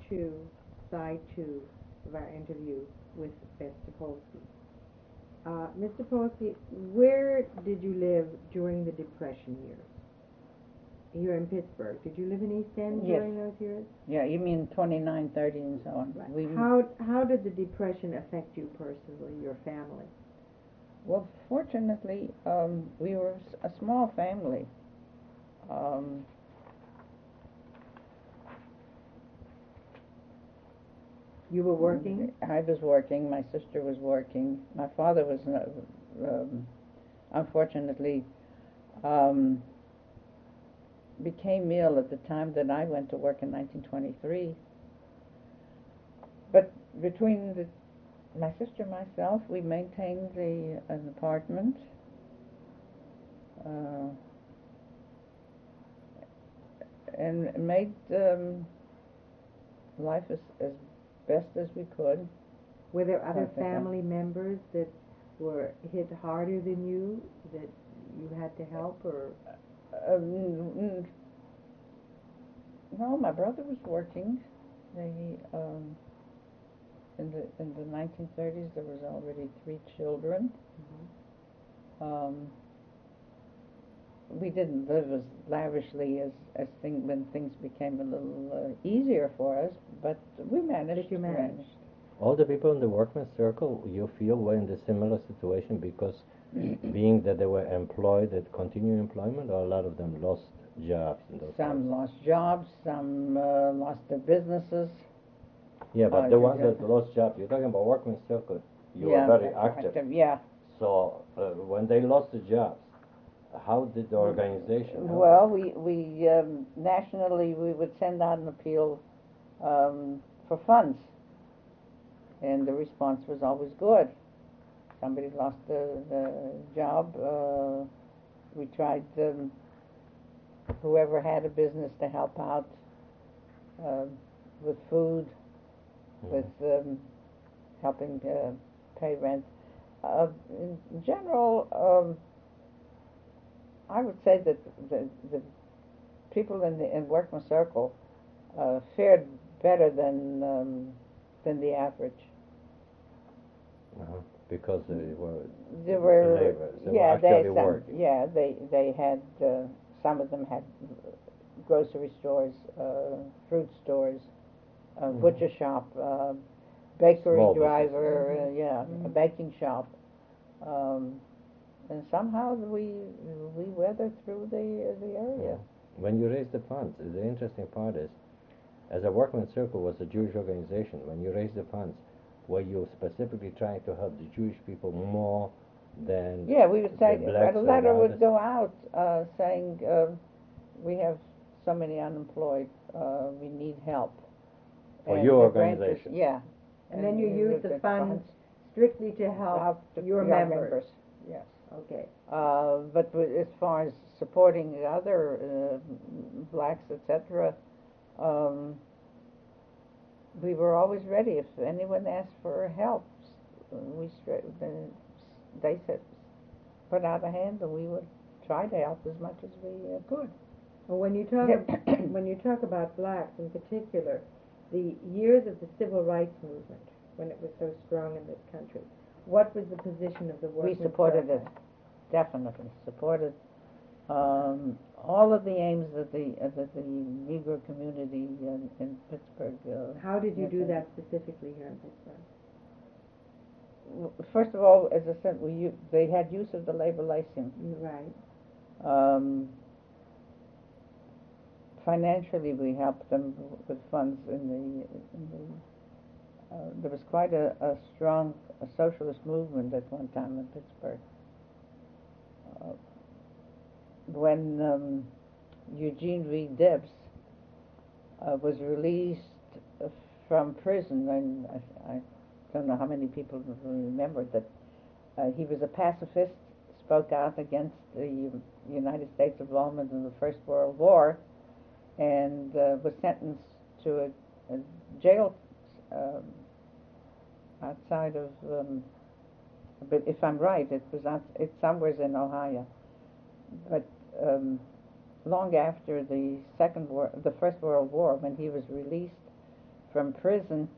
to side two of our interview with Mr. Polsky. Mr. Polsky, where did you live during the Depression years? Here in Pittsburgh. Did you live in East End Yes. during those years? Yeah, you mean 29, 30, and so on. Right. How did the Depression affect you personally, your family? Well, fortunately, we were a small family. You were working? I was working. My sister was working. My father was, unfortunately, became ill at the time that I went to work in 1923. But between my sister and myself, we maintained an apartment. And made life as best as we could. Were there other family members that were hit harder than you, that you had to help, or? No, my brother was working. In the 1930s, there was already 3 children. Mm-hmm. We didn't live as lavishly as when things became a little easier for us, but we managed. You managed. All the people in the workmen's circle, you feel, were in the similar situation because being that they were employed at continuing employment, or a lot of them lost jobs in those Some times? lost jobs, some lost their businesses. Yeah, but the ones that lost jobs, you're talking about workmen's circle, you were very active. Yeah. So when they lost the jobs, how did the organization help? Well, we nationally we would send out an appeal for funds, and the response was always good. Somebody lost the job. We tried whoever had a business to help out with food, with helping pay rent. In general, I would say that the people in the workman circle fared better than the average. Because they were laborers. Yeah, actually working. Yeah, they had some of them had grocery stores, fruit stores, butcher shop, bakery Small driver, Mm-hmm. a baking shop. And somehow we weathered through the area. Yeah. When you raise the funds, the interesting part is, as a workmen's circle was a Jewish organization, when you raise the funds, were you specifically trying to help the Jewish people more than Yeah, we would say, the blacks a or letter the would others? go out saying, we have so many unemployed, we need help. For And your the branches- organization? Yeah. And then you use the funds strictly to help your members. Yes. Okay. But as far as supporting the other blacks, etc., we were always ready. If anyone asked for help, they said, put out a hand, and we would try to help as much as we could. Well, when you talk about blacks in particular, the years of the civil rights movement, when it was so strong in this country, what was the position of the workers? We supported it, definitely supported all of the aims that the Negro community in Pittsburgh. How did you do that specifically here in Pittsburgh? First of all, as I said, they had use of the labor lyceum. Right. Financially, we helped them with funds there was quite a strong socialist movement at one time in Pittsburgh. When Eugene V. Debs was released from prison, and I don't know how many people remember that he was a pacifist, spoke out against the United States involvement in the First World War, and was sentenced to a jail outside of, but if I'm right, it's somewhere in Ohio. But long after the First World War, when he was released, from prison,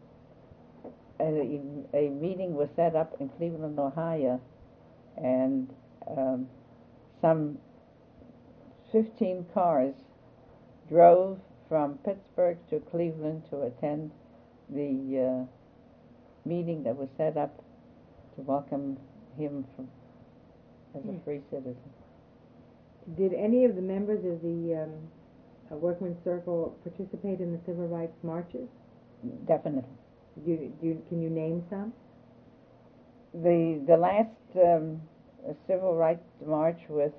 a meeting was set up in Cleveland, Ohio, and some 15 cars drove from Pittsburgh to Cleveland to attend the meeting that was set up to welcome him as a free citizen. Did any of the members of the Workmen's Circle participate in the civil rights marches? Definitely. Can you name some? The last civil rights march with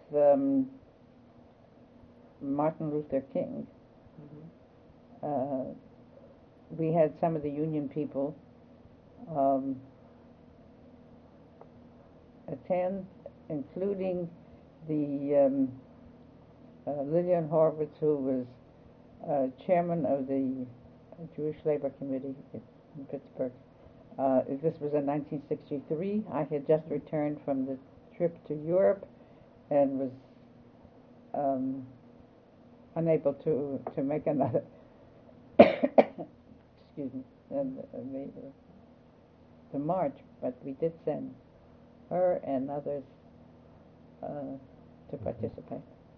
Martin Luther King, we had some of the union people attend, including the Lillian Horowitz, who was chairman of the Jewish Labor Committee in Pittsburgh. This was in 1963. I had just returned from the trip to Europe and was unable to make another excuse me, the march, but we did send her and others to participate.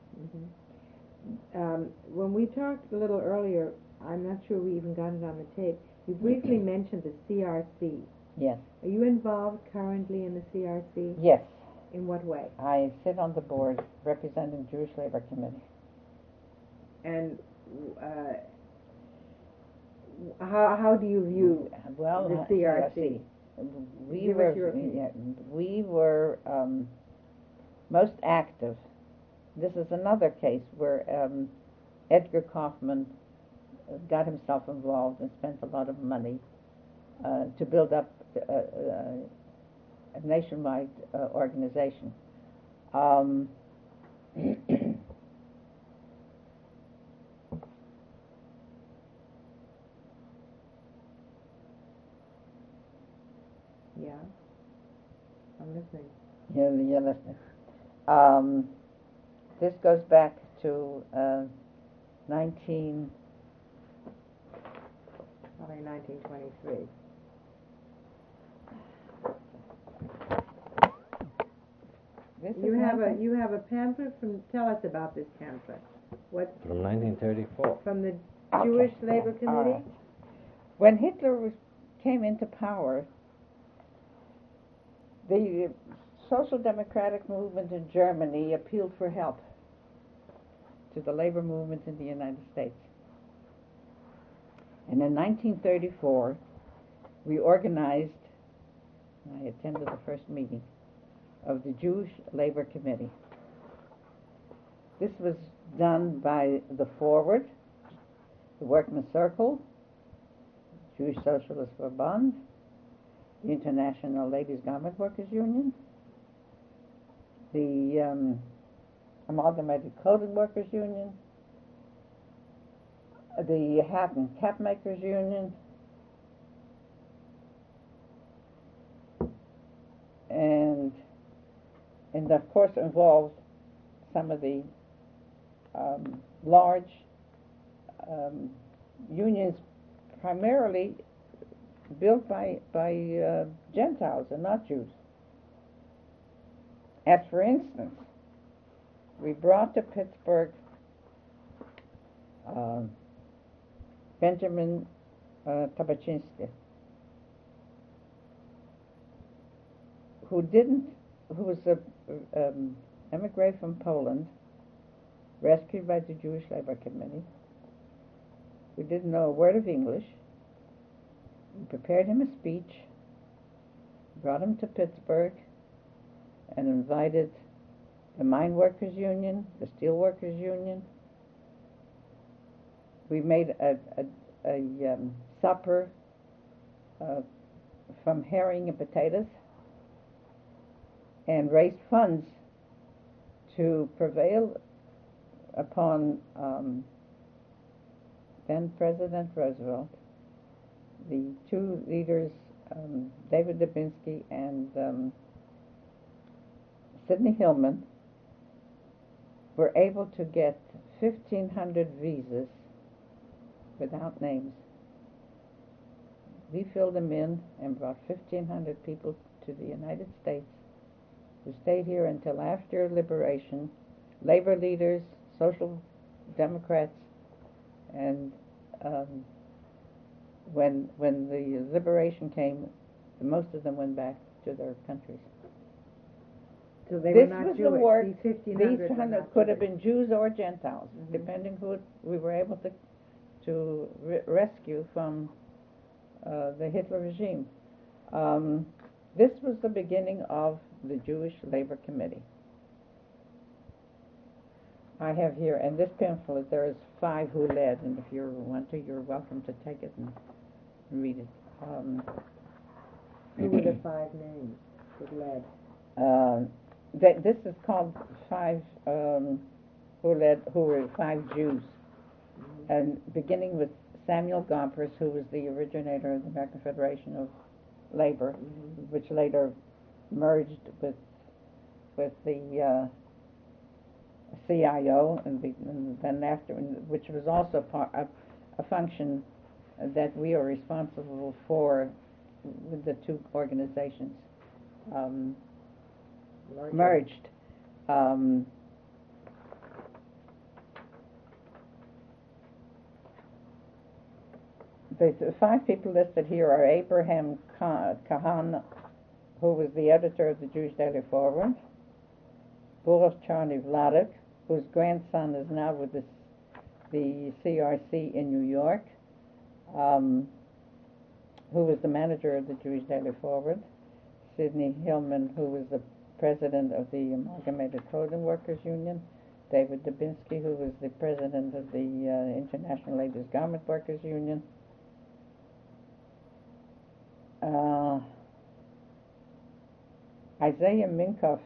When we talked a little earlier, I'm not sure we even got it on the tape, you briefly mentioned the CRC. Yes. Are you involved currently in the CRC? Yes. In what way? I sit on the board representing Jewish Labor Committee. And how do you view the CRC? We Give were, us your opinion. we were most active. This is another case where Edgar Kaufman got himself involved and spent a lot of money to build up a nationwide organization. Yeah, I'm listening. You're listening. This goes back to Probably 1923. You have a pamphlet from. Tell us about this pamphlet. What? From 1934. From the Jewish Labor Committee. Right. When Hitler came into power, the Social Democratic movement in Germany appealed for help to the labor movement in the United States. And in 1934, we organized, I attended the first meeting, of the Jewish Labor Committee. This was done by the Forward, the Workmen's Circle, Jewish Socialist Verband, the International Ladies Garment Workers Union, the Amalgamated Clothing Workers Union, the Hat and Cap Makers Union, and of course involved some of the large unions, primarily built by Gentiles and not Jews. As for instance, we brought to Pittsburgh Benjamin Tabachinsky, who was an emigre from Poland, rescued by the Jewish Labor Committee, who didn't know a word of English. We prepared him a speech, brought him to Pittsburgh, and invited the Mine Workers Union, the Steel Workers Union. We made a supper from herring and potatoes, and raised funds to prevail upon then President Roosevelt. The two leaders, David Dubinsky and Sidney Hillman, were able to get 1,500 visas without names we filled them in and brought 1,500 people to the United States who stayed here until after liberation. Labor leaders, social democrats, and when the liberation came, most of them went back to their countries. So they This were not was Jewish. the work. These These 1,500 were not could have Jewish. been Jews or Gentiles, Mhm. depending who we were able to rescue from the Hitler regime. This was the beginning of the Jewish Labor Committee. I have here, and this pamphlet, there is 5 who led, and if you want to, you're welcome to take it and read it. Who were the 5 names that led? This is called 5 who were 5 Jews, and beginning with Samuel Gompers, who was the originator of the American Federation of Labor, which later merged with the CIO, and then after, which was also a function that we are responsible for with the 2 organizations merged. The 5 people listed here are Abraham Kahan, who was the editor of the Jewish Daily Forward, Boris Charny Vladek, whose grandson is now with the CRC in New York, who was the manager of the Jewish Daily Forward, Sidney Hillman, who was the president of the Amalgamated Clothing Workers Union, David Dubinsky, who was the president of the International Ladies Garment Workers Union, Isaiah Minkoff,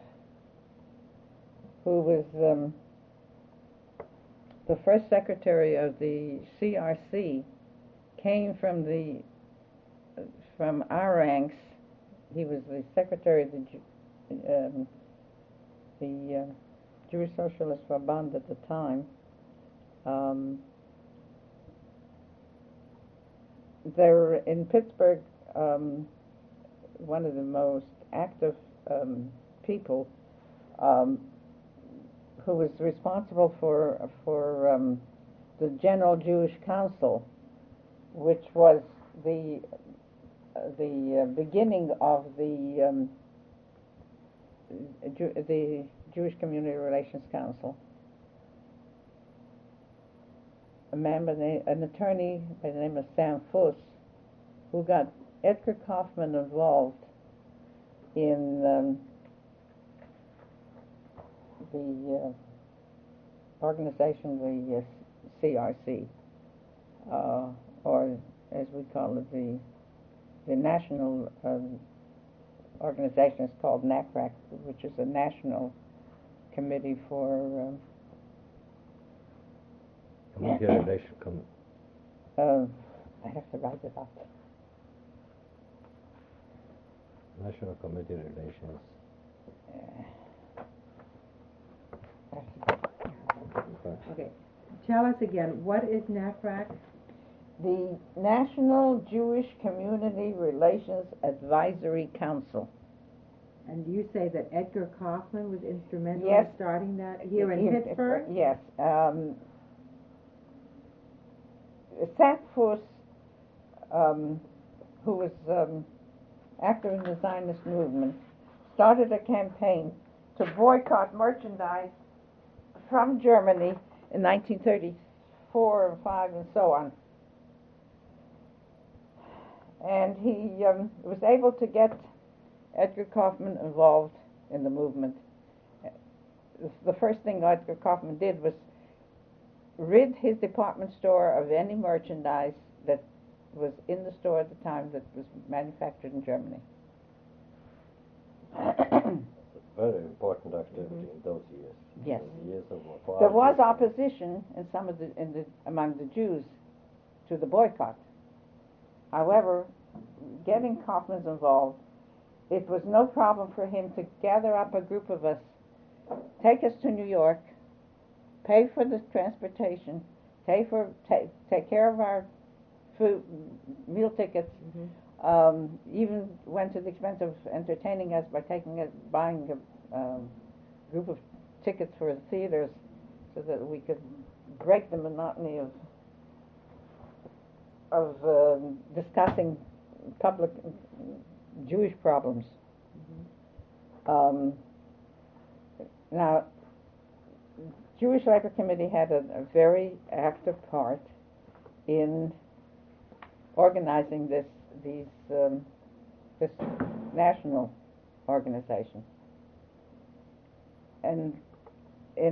who was the first secretary of the CRC, came from our ranks. He was the secretary of the Jewish Socialist Verband at the time. They're in Pittsburgh. One of the most active people who was responsible for the General Jewish Council, which was the beginning of the Jewish Community Relations Council. An attorney by the name of Sam Fuss, who got Edgar Kaufman involved in the organization, the CRC, or as we call it, the national organization is called NACRAC, which is a national committee for Community Relation I have to write it up. National Committee Relations. Okay. Tell us again, what is NAFRAC? The National Jewish Community Relations Advisory Council. And you say that Edgar Kaufman was instrumental Yes. in starting that here in Pittsburgh? Yes. Sam Fuss, who was active in the Zionist movement, started a campaign to boycott merchandise from Germany in 1934 and 5 and so on. And he was able to get Edgar Kaufman involved in the movement. The first thing Edgar Kaufman did was rid his department store of any merchandise that was in the store at the time that was manufactured in Germany. Very important activity in those years. Yes. In the years of There was opposition in among the Jews to the boycott. However, getting Kaufman's involved, it was no problem for him to gather up a group of us, take us to New York, pay for the transportation, take care of our food, meal tickets. Even went to the expense of entertaining us by buying a group of tickets for the theaters so that we could break the monotony of discussing public Jewish problems. Now, Jewish Labor Committee had a very active part in organizing this national organization. And in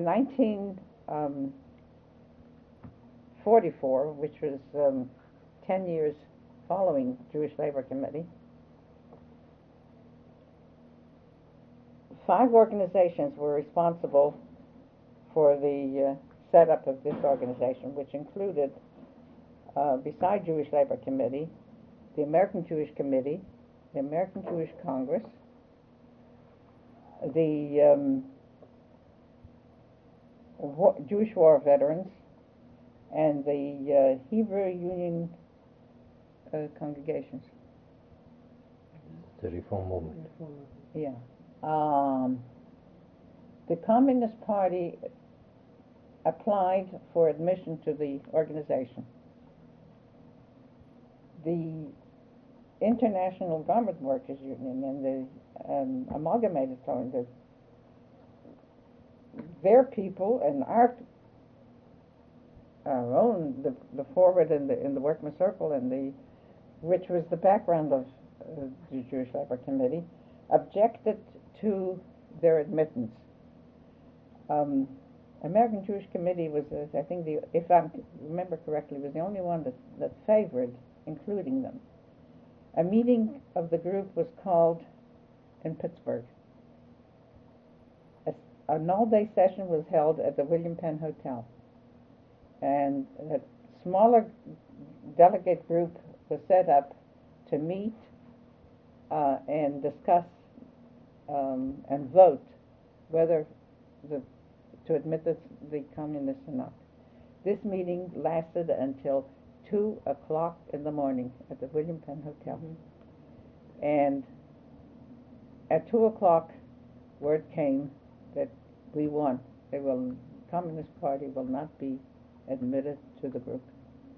1944, which was 10 years following Jewish Labor Committee, 5 organizations were responsible for the setup of this organization, which included, beside Jewish Labor Committee, the American Jewish Committee, the American Jewish Congress, the Jewish War Veterans, and the Hebrew Union congregations. The Reform Movement. Yeah. The Communist Party applied for admission to the organization. The International Garment Workers Union and the Amalgamated Sewing, their people and our own, the forward in the Workmen's Circle, and which was the background of the Jewish Labor Committee, objected to their admittance. American Jewish Committee was, I think, if I remember correctly, was the only one that favored including them. A meeting of the group was called in Pittsburgh. An all-day session was held at the William Penn Hotel, and a smaller delegate group was set up to meet and discuss and vote whether to admit the communists or not. This meeting lasted until 2 o'clock in the morning at the William Penn Hotel. And at 2 o'clock, word came that we won. The Communist Party will not be admitted to the group.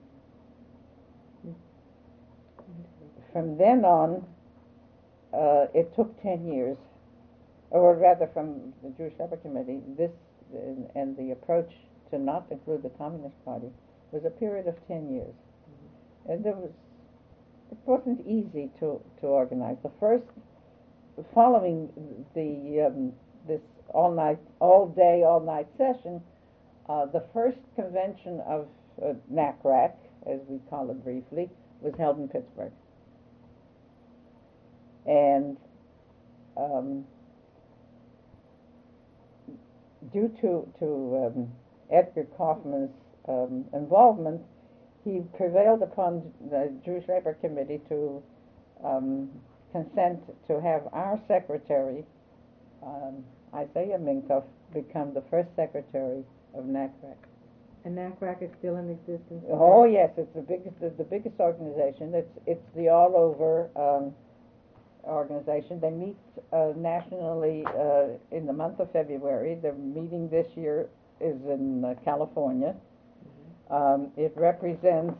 From then on, it took 10 years, or rather from the Jewish Labor Committee, this and the approach to not include the Communist Party was a period of 10 years. And it wasn't easy to organize. The first, following this all-day, all-night session, the first convention of NACRAC, as we call it briefly, was held in Pittsburgh. And due to Edgar Kaufman's involvement, he prevailed upon the Jewish Labor Committee to consent to have our secretary, Isaiah Minkoff, become the first secretary of NACRAC. And NACRAC is still in existence? Oh yes, it's the biggest organization. It's the all-over organization. They meet nationally in the month of February. The meeting this year is in California. It represents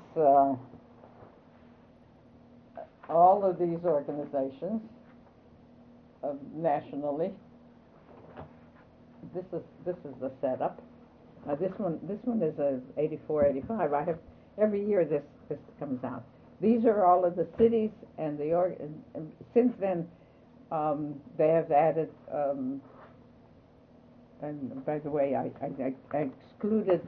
all of these organizations nationally. This is the setup. This one is a 84, 85. I have every year this comes out. These are all of the cities and and since then they have added. And by the way, I excluded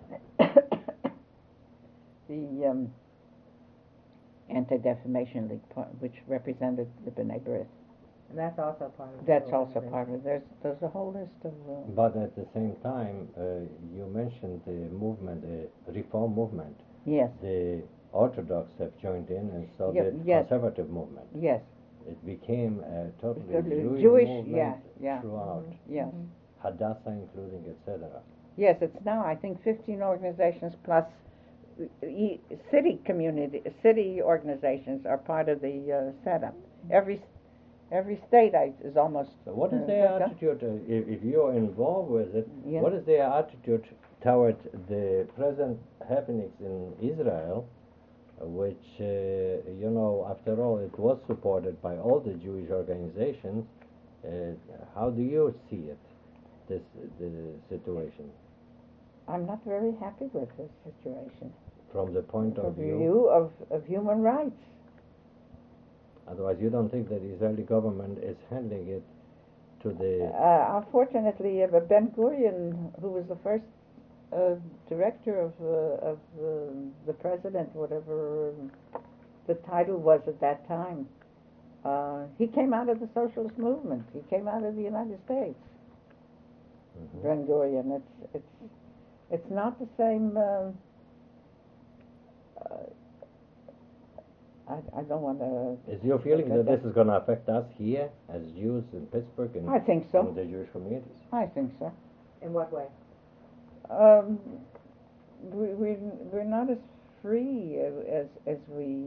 the Anti-Defamation League, which represented the B'nai B'rith. And that's also part of it. That's also part of it. There's a whole list of... But at the same time, you mentioned the movement, the reform movement. Yes. The Orthodox have joined in, and so Yeah, the yes. conservative movement. Yes. It became a totally Jewish movement yeah. throughout. Yes. Hadassah including, etc. Yes, it's now, I think, 15 organizations plus city organizations are part of the setup. Every state is almost. So what is their attitude, if you're involved with it, what is their attitude toward the present happenings in Israel, which, after all, it was supported by all the Jewish organizations? How do you see it, the situation? I'm not very happy with this situation. From the point of view of human rights. Otherwise, you don't think that the Israeli government is handling it to the... Unfortunately, Ben Gurion, who was the first director of the president, whatever the title was at that time, he came out of the socialist movement. He came out of the United States. Mm-hmm. Ben Gurion. It's not the same. I don't want to. Is your feeling that this is going to affect us here as Jews in Pittsburgh and I think so. in the Jewish communities? I think so. In what way? We're not as free as we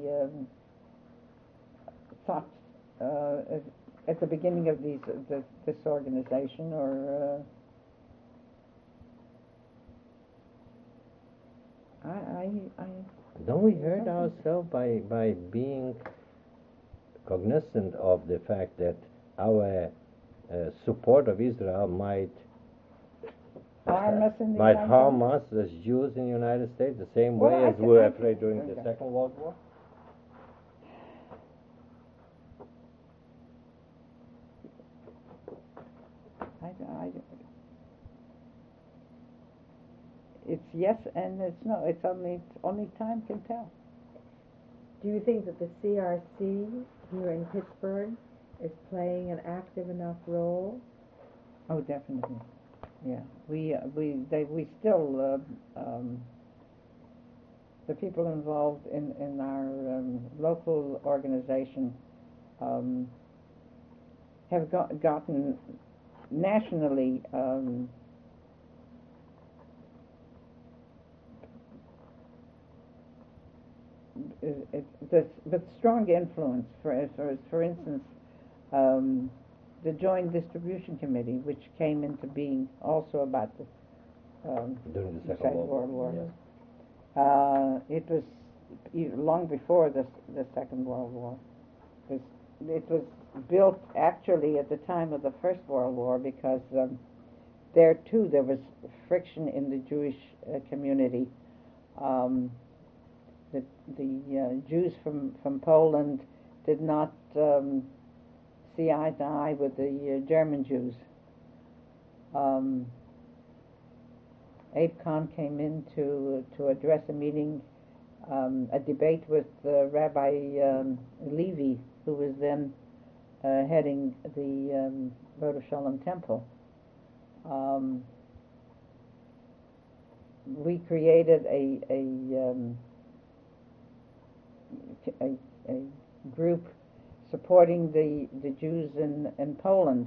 thought at the beginning of this organization, or I don't we hurt ourselves by being cognizant of the fact that our support of Israel might harm us as Jews in the United States the same way as we were afraid during the Second World War? It's yes and it's no. It's only time can tell. Do you think that the CRC here in Pittsburgh is playing an active enough role? Oh, definitely. Yeah, we still the people involved in our local organization have gotten nationally. With strong influence. For instance, the Joint Distribution Committee, which came into being also about the during the Second World War. Yeah. It was long before the Second World War. It was built actually at the time of the First World War, because there too there was friction in the Jewish community. The Jews from Poland did not see eye to eye with the German Jews. Abe Kahn came in to address a meeting, a debate with Rabbi Levy, who was then heading the Rosh Hashanah Temple. We created a group supporting the Jews in Poland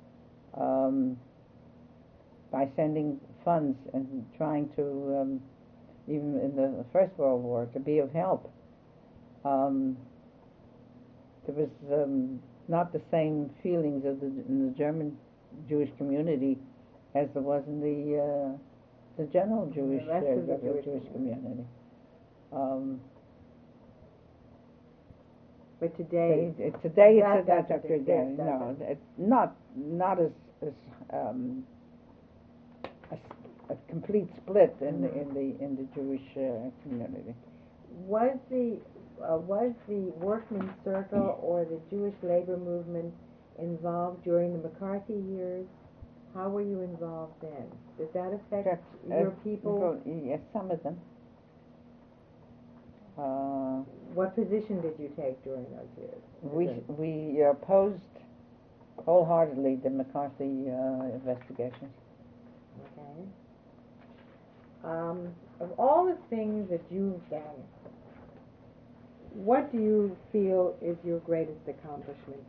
by sending funds and trying to, even in the First World War, to be of help. There was not the same feelings in the German Jewish community as there was in the general Jewish community. But today, it's not as a complete split in the Jewish community. Was the Workmen's Circle or the Jewish labor movement involved during the McCarthy years? How were you involved then? Did that affect your people? Yes, some of them. What position did you take during those years? We opposed wholeheartedly the McCarthy investigations. Okay. Of all the things that you've done, what do you feel is your greatest accomplishment?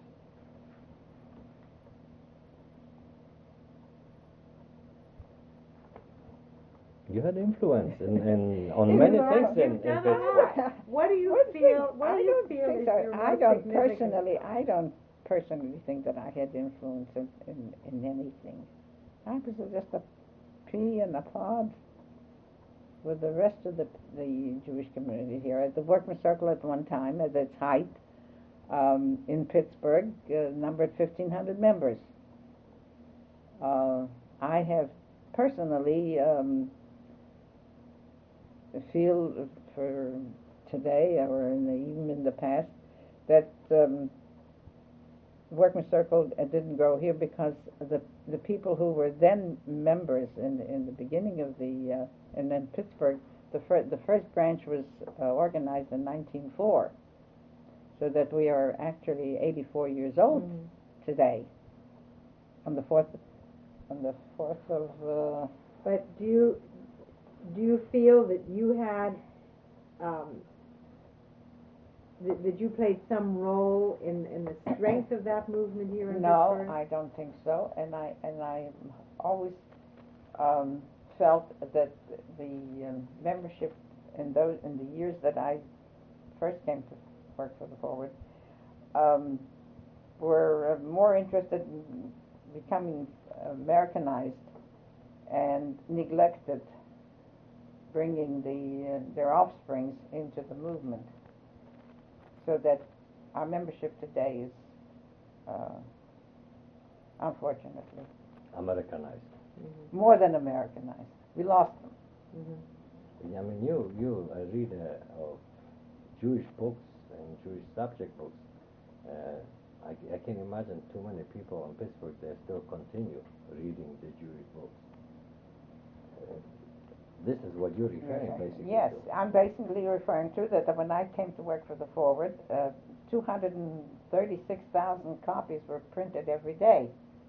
You had influence on many things in Pittsburgh. What do you feel? What do you feel is your most significant? I don't personally think that I had influence in anything. I was just a pea in a pod with the rest of the Jewish community here. The Workman Circle at one time, at its height, in Pittsburgh, numbered 1,500 members. I have personally feel for today or even in the past that Workman Circle didn't grow here because the people who were then members in the beginning of the and then Pittsburgh, the first branch was organized in 1904, so that we are actually 84 years old today. On the 4th of. But do you feel that you had that you played some role in the strength of that movement here in Pittsburgh? No, I don't think so. And I always felt that the membership in the years that I first came to work for the Forward were more interested in becoming Americanized and neglected bringing their offsprings into the movement, so that our membership today is unfortunately Americanized. More than Americanized. We lost them. I mean, you read of Jewish books and Jewish subject books. I can imagine too many people in Pittsburgh, they still continue reading the Jewish books. This is what you're referring basically Yes, to. I'm basically referring to that when I came to work for the Forward, 236,000 copies were printed every day.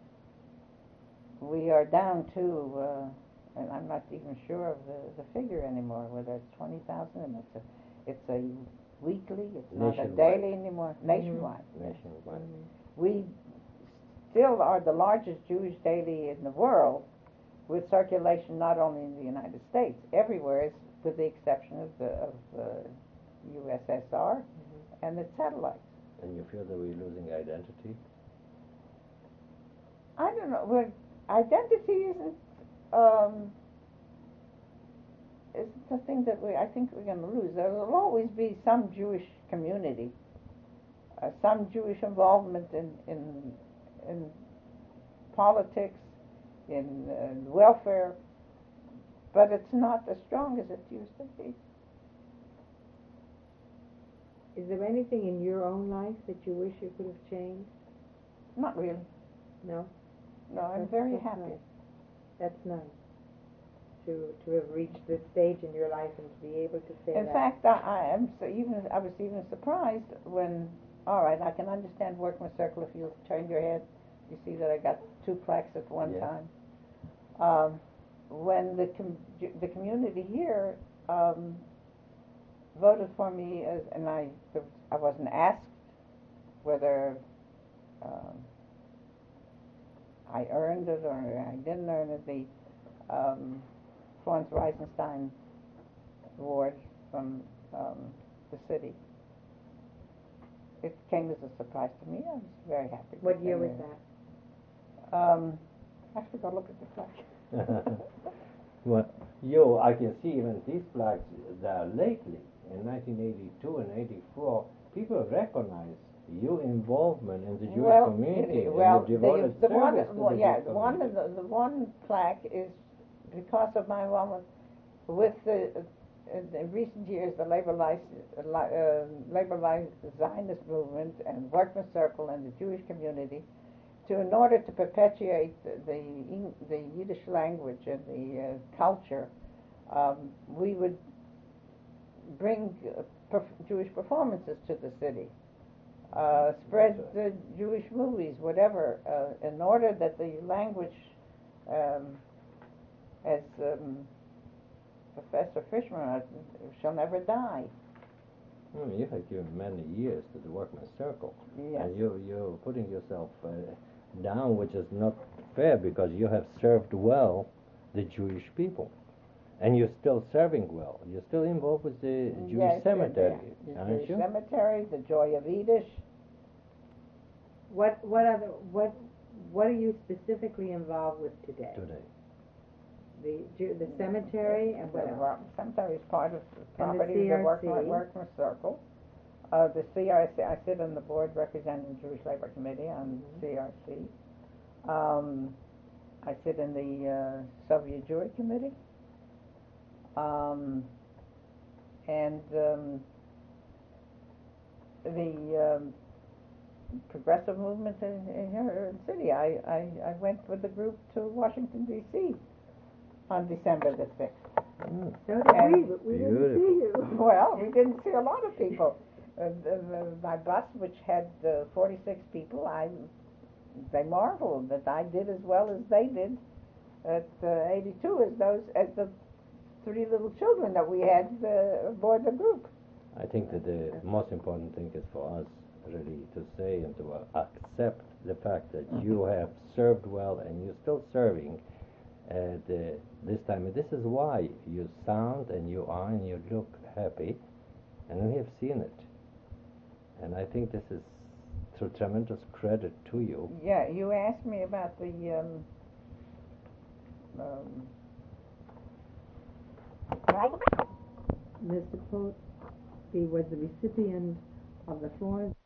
We are down to, and I'm not even sure of the figure anymore, whether it's 20,000, and it's a weekly, it's not a daily anymore, nationwide. Nationwide. We still are the largest Jewish daily in the world, with circulation not only in the United States, everywhere, with the exception of the USSR and its satellites. And you feel that we're losing identity? I don't know. Identity isn't the thing that I think we're going to lose. There will always be some Jewish community, some Jewish involvement in politics, in welfare, but it's not as strong as it used to be. Is there anything in your own life that you wish you could have changed? Not really. No? No, I'm very happy. Nice. That's nice. To have reached this stage in your life and to be able to say In that. fact, I was even surprised when, all right, I can understand Workman Circle if you turn your head. You see that I got 2 plaques at one time. When the community here voted for me, and I wasn't asked whether I earned it or I didn't earn it. The Florence Reisenstein Award from the city. It came as a surprise to me. I was very happy. What year was that? I have to go look at the plaque. Well, I can see even these plaques that lately, in 1982 and 84, people recognize your involvement in the Jewish community and the devoted service to the Jewish community. The one plaque is because of my involvement with in recent years, the Labor Life Zionist movement and Workman Circle and the Jewish community, in order to perpetuate the Yiddish language and the culture, we would bring Jewish performances to the city, spread the Jewish movies, whatever, in order that the language, as Professor Fishman, shall never die. You have given many years to the Workman Circle, and you're putting yourself down, which is not fair, because you have served well the Jewish people, And you're still serving well. You're still involved with the Jewish Yes, cemetery, the aren't Jewish you? cemetery, the Joy of Yiddish. What are you specifically involved with today? The cemetery and what else? The cemetery is part of the And the property of the CRC. Workman's Circle. The CRC, I sit on the board representing the Jewish Labor Committee on CRC. I sit in the Soviet Jewry Committee. The progressive movement in here in the city. I went with the group to Washington, D.C. on December the 6th. So did we, but we didn't see you. Well, we didn't see a lot of people. My bus, which had 46 people, they marveled that I did as well as they did at 82 as the 3 little children that we had aboard the group. I think that the most important thing is for us really to say and to accept the fact that you have served well and you're still serving at this time. And this is why you sound and you are and you look happy, and we have seen it. And I think this is to tremendous credit to you. Yeah, you asked me about the Mr. Post, he was the recipient of the Florence